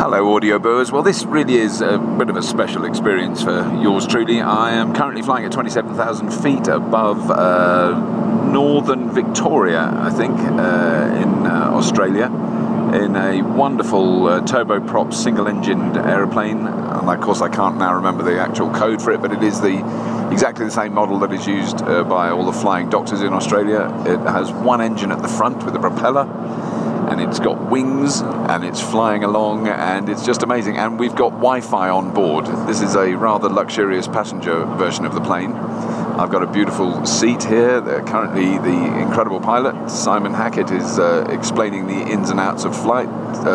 Hello audio boers. Well, this really is a bit of a special experience for yours truly. I am currently flying at 27,000 feet above northern Victoria, I think, in Australia, in a wonderful turboprop single-engined aeroplane. And of course I can't now remember the actual code for it, but it is exactly the same model that is used by all the flying doctors in Australia. It has one engine at the front with a propeller, and it's got wings, and it's flying along, and it's just amazing. And we've got Wi-Fi on board. This is a rather luxurious passenger version of the plane. I've got a beautiful seat here. Currently, the incredible pilot, Simon Hackett, is explaining the ins and outs of flying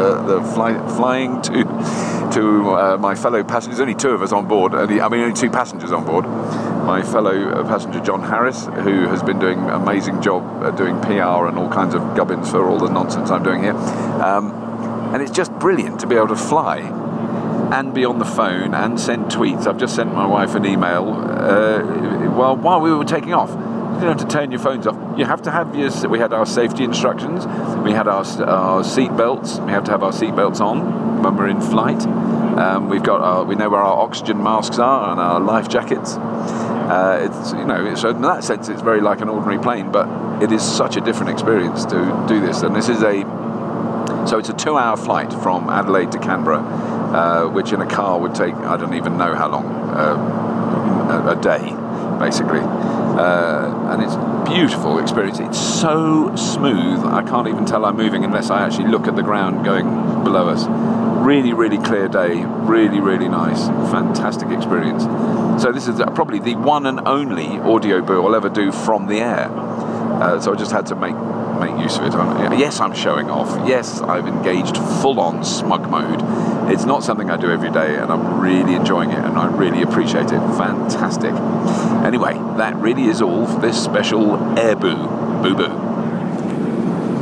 to my fellow passengers. Only two of us on board. Only two passengers on board. My fellow passenger John Harris, who has been doing an amazing job doing PR and all kinds of gubbins for all the nonsense I'm doing here. And it's just brilliant to be able to fly and be on the phone and send tweets. I've just sent my wife an email while we were taking off. You don't have to turn your phones off. You have to have we had our safety instructions. We had our seat belts. We have to have our seat belts on when we're in flight. We know where our oxygen masks are and our life jackets. So in that sense, it's very like an ordinary plane, but it is such a different experience to do this. And this is it's a 2-hour flight from Adelaide to Canberra, which in a car would take, I don't even know how long, a day, basically. And it's a beautiful experience. It's so smooth, I can't even tell I'm moving unless I actually look at the ground going below us. Really, really clear day, really, really nice, fantastic experience. So this is probably the one and only audio boo I'll ever do from the air. So I just had to make use of it. Yes, I'm showing off. Yes, I've engaged full-on smug mode. It's not something I do every day, and I'm really enjoying it, and I really appreciate it. Fantastic. Anyway, that really is all for this special Air Boo. Boo Boo.